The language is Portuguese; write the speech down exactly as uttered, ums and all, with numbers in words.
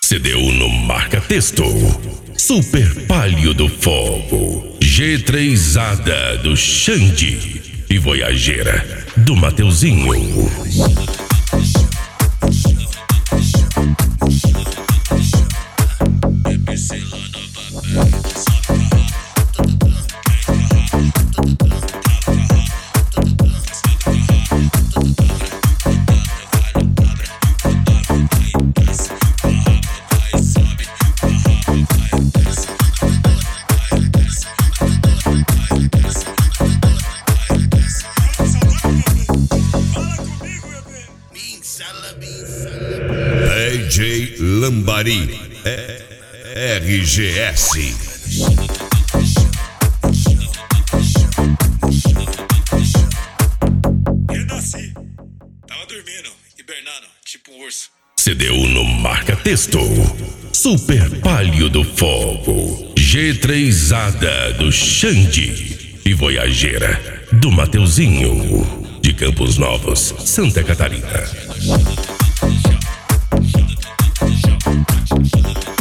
C D Uno marca texto. Super Palio do Fogo. G três Ada do Xande. E Voyageira do Mateuzinho. D J Lambari, R G S. Eu nasci, tava dormindo, hibernando, tipo um urso. C D Uno marca texto. Super Palio do Fogo. G três Ada do Xande. E Voyageira do Mateuzinho. De Campos Novos, Santa Catarina.